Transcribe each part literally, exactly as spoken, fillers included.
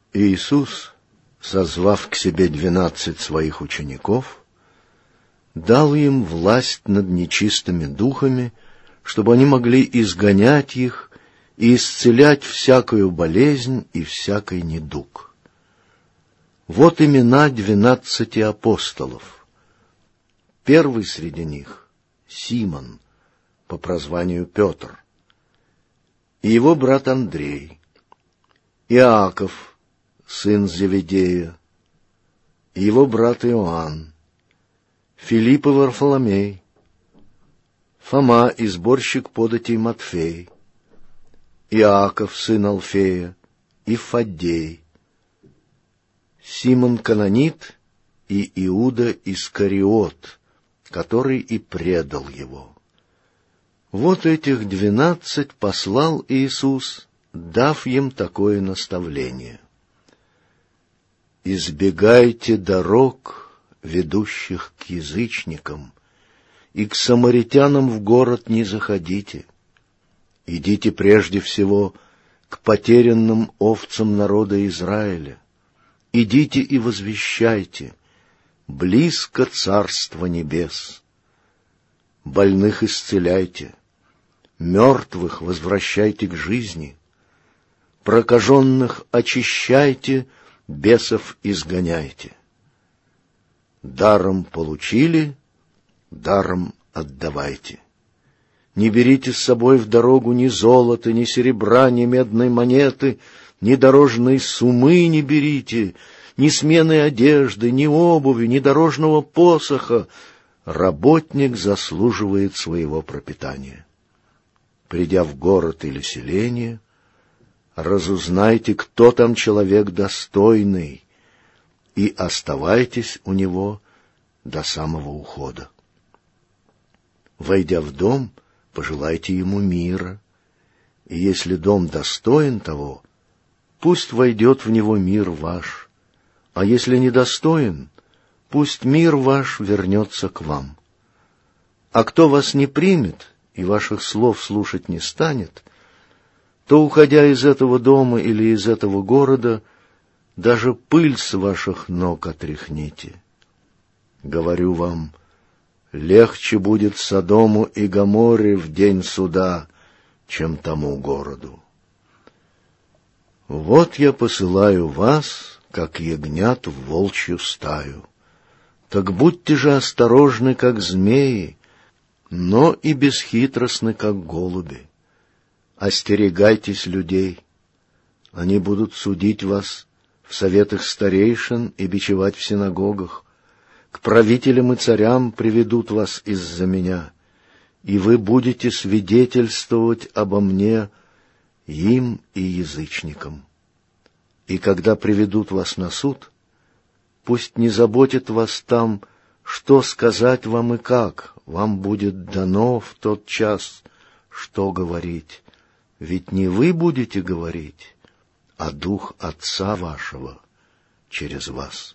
Иисус, созвав к себе двенадцать своих учеников, дал им власть над нечистыми духами, чтобы они могли изгонять их и исцелять всякую болезнь и всякий недуг. Вот имена двенадцати апостолов. Первый среди них — Симон, по прозванию Петр, и его брат Андрей, Иаков, сын Зеведея, и его брат Иоанн, Филипп и Варфоломей, Фома и сборщик податей Матфей, Иаков, сын Алфея, и Фаддей, Симон Кананит и Иуда Искариот, который и предал его. Вот этих двенадцать послал Иисус, дав им такое наставление: «Избегайте дорог, ведущих к язычникам, и к самаритянам в город не заходите. Идите прежде всего к потерянным овцам народа Израиля. Идите и возвещайте: близко Царство Небес. Больных исцеляйте, мертвых возвращайте к жизни, прокаженных очищайте, бесов изгоняйте. Даром получили, даром отдавайте. Не берите с собой в дорогу ни золота, ни серебра, ни медной монеты, ни дорожной суммы не берите, ни смены одежды, ни обуви, ни дорожного посоха. Работник заслуживает своего пропитания. Придя в город или селение, разузнайте, кто там человек достойный, и оставайтесь у него до самого ухода. Войдя в дом, пожелайте ему мира, и если дом достоин того, пусть войдет в него мир ваш, а если недостоин, пусть мир ваш вернется к вам. А кто вас не примет и ваших слов слушать не станет, то, уходя из этого дома или из этого города, даже пыль с ваших ног отряхните. Говорю вам, легче будет Содому и Гоморре в день суда, чем тому городу. Вот я посылаю вас, как ягнят в волчью стаю. Так будьте же осторожны, как змеи, но и бесхитростны, как голуби. Остерегайтесь людей. Они будут судить вас в советах старейшин и бичевать в синагогах. К правителям и царям приведут вас из-за меня, и вы будете свидетельствовать обо мне им и язычникам. И когда приведут вас на суд, пусть не заботит вас там, что сказать вам и как, вам будет дано в тот час, что говорить. Ведь не вы будете говорить, а Дух Отца вашего через вас.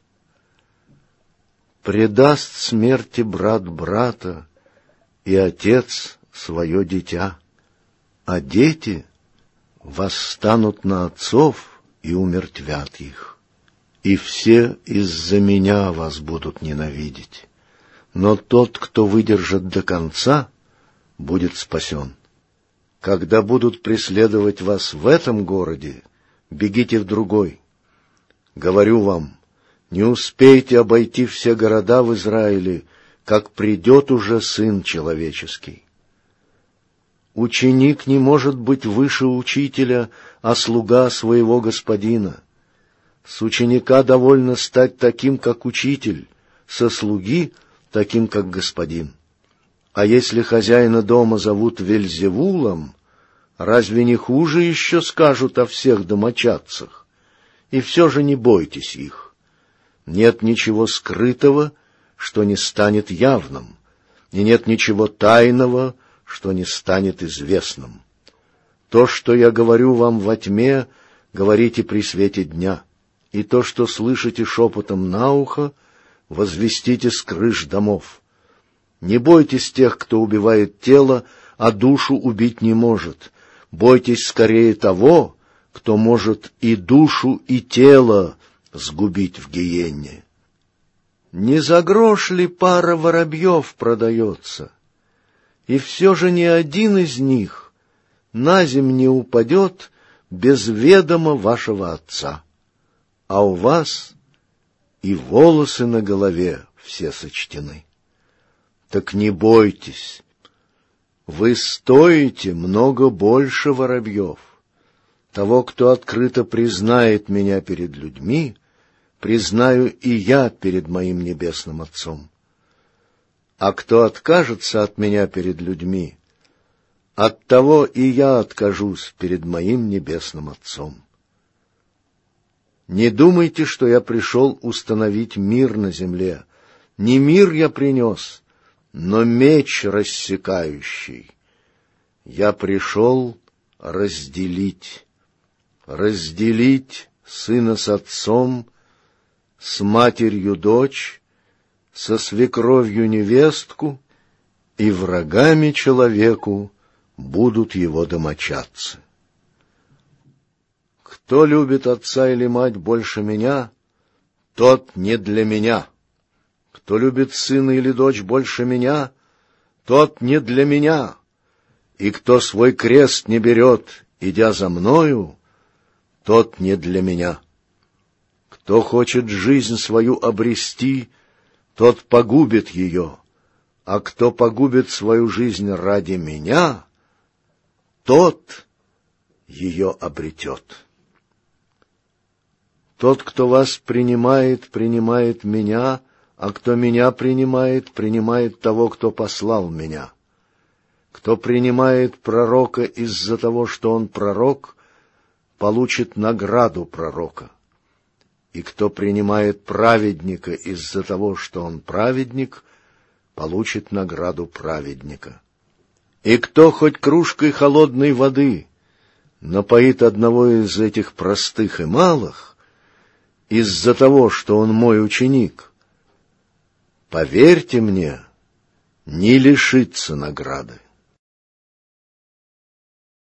Предаст смерти брат брата, и отец свое дитя, а дети восстанут на отцов и умертвят их. И все из-за меня вас будут ненавидеть, но тот, кто выдержит до конца, будет спасен. Когда будут преследовать вас в этом городе, бегите в другой. Говорю вам, не успеете обойти все города в Израиле, как придет уже Сын Человеческий. Ученик не может быть выше учителя, а слуга своего господина. С ученика довольно стать таким, как учитель, со слуги таким, как господин. А если хозяина дома зовут Вельзевулом, разве не хуже еще скажут о всех домочадцах? И все же не бойтесь их. Нет ничего скрытого, что не станет явным, и нет ничего тайного, что не станет известным. То, что я говорю вам во тьме, говорите при свете дня, и то, что слышите шепотом на ухо, возвестите с крыш домов. Не бойтесь тех, кто убивает тело, а душу убить не может. Бойтесь скорее того, кто может и душу, и тело сгубить в гиенне. Не за грош ли пара воробьев продается, и все же ни один из них на земь не упадет без ведома вашего отца, а у вас и волосы на голове все сочтены. Так не бойтесь, вы стоите много больше воробьев. Того, кто открыто признает меня перед людьми, признаю и я перед моим небесным Отцом. А кто откажется от меня перед людьми, от того и я откажусь перед моим небесным Отцом. Не думайте, что я пришел установить мир на земле. Не мир я принес, но меч рассекающий. Я пришел разделить, разделить сына с отцом, с матерью дочь, со свекровью невестку, и врагами человеку будут его домочадцы. Кто любит отца или мать больше меня, тот не для меня. Кто любит сына или дочь больше меня, тот не для меня. И кто свой крест не берет, идя за мною, тот не для меня. Кто хочет жизнь свою обрести, тот погубит ее, а кто погубит свою жизнь ради меня, тот ее обретет. Тот, кто вас принимает, принимает меня, а кто меня принимает, принимает того, кто послал меня. Кто принимает пророка из-за того, что он пророк, получит награду пророка. И кто принимает праведника из-за того, что он праведник, получит награду праведника. И кто хоть кружкой холодной воды напоит одного из этих простых и малых, из-за того, что он мой ученик, поверьте мне, не лишится награды.